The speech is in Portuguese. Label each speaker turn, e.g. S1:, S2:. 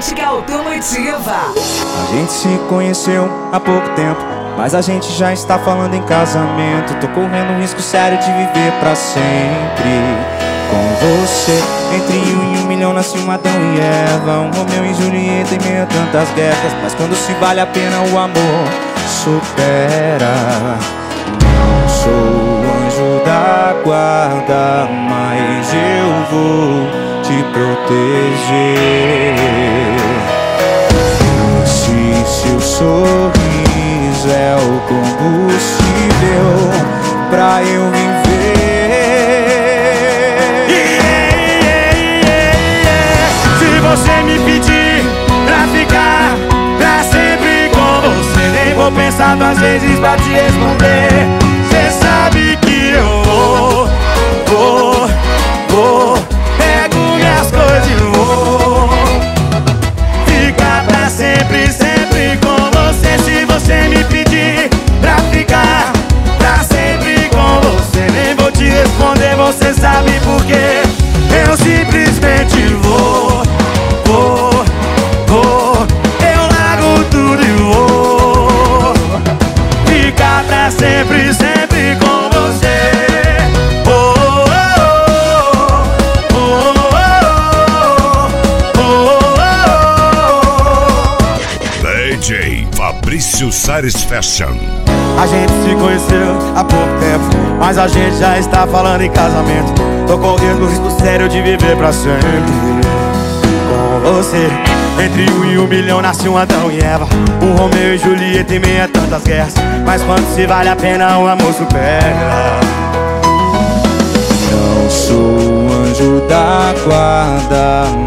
S1: Ótica Automotiva.
S2: A gente se conheceu há pouco tempo, mas a gente já está falando em casamento. Tô correndo um risco sério de viver pra sempre com você. Entre 1 e 1 milhão nasce um Adão e Eva, um Romeu e Julieta em meio a tantas guerras. Mas quando se vale a pena o amor supera. Não sou o anjo da guarda, mas eu vou te proteger. Esse seu sorriso é o combustível pra eu viver.
S3: Se você me pedir pra ficar pra sempre com você, nem vou pensar 2 vezes pra te responder. Cê sabe que eu vou, pego minhas coisas e vou ficar pra sempre, sempre com você. Se você me pedir pra ficar pra sempre com você, nem vou te responder, você sabe por quê. Eu simplesmente vou, eu largo tudo e vou ficar pra sempre, sempre com você.
S4: DJ Fabrício Satisfaction.
S3: A gente se conheceu há pouco tempo, mas a gente já está falando em casamento. Tô correndo o risco sério de viver pra sempre com você. Entre 1 e 1 milhão nasce um Adão e Eva, um Romeu e Julieta em meio a tantas guerras. Mas quando se vale a pena o amor supera.
S2: Não sou o anjo da guarda,